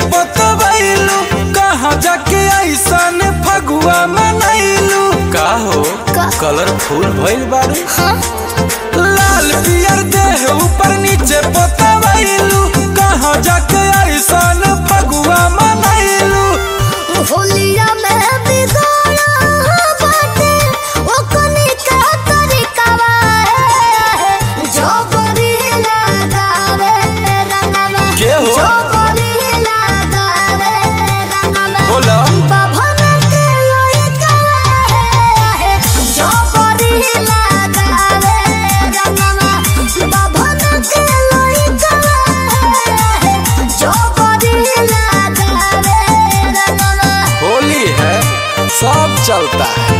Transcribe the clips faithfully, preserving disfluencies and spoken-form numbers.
बतवैलू कहाँ जाके ऐसन फगुआ मनैलू का हो कलरफुल भइल बारू हाँ? लाल पियर देह ऊपर नीचे बतवैलू कहाँ जाके ऐसन फगुआ मनैलू होलिया में बिगड़ा बाटे ओकनी का तरीकावा है जो बड़ी लगावे रंगवा के हो? जो बड़ी लगावे रंगवा बोला बाभन के लइका है जो बड़ी लगावे रंगवा बाभन के लइका है जो बड़ी लगावे रंगवा होली है सब चलता है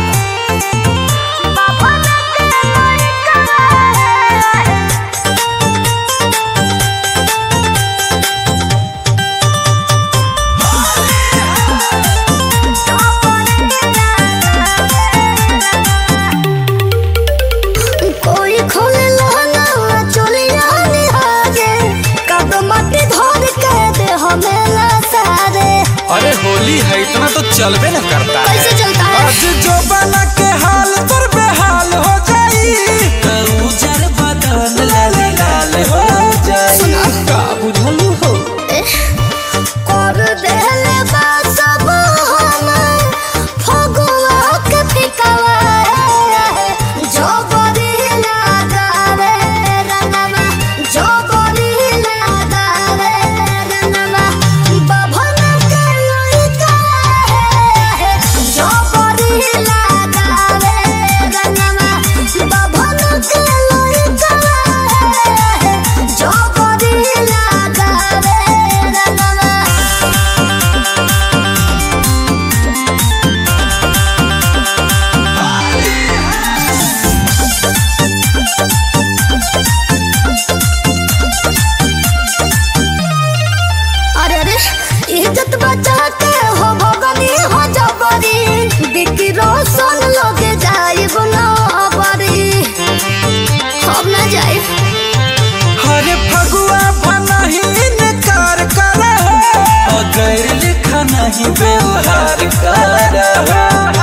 बाभन के लइका है कोई खोले लहंगा चोलिया निहारे कब मट्टी धर के दे हमें लसारे अरे होली है इतना तो चलबे न करता है कैसे चलता है? आज जो बना के हाल पर बेहाल हो जाई उजर बदन लाल लाल हो जाई सुना। का बुझलू हो कर देले बा सब हम फगुआ के फिकावा जो बड़ी लगावे रंगवा जो बड़ी लगावे रंगवा बाभन के लइका है जो बड़ी लगावे रंगवा बाभन के लइका है जो बड़ी लगावे रंगवा अरे अरे इज्जत बचा के हो भगनी हो जबरी बिकी रोशन लोगे जाई बुना बरी हम ना जाई हरे फगुआ भनही इनकार करे अगर लिखा नहीं व्यवहार कर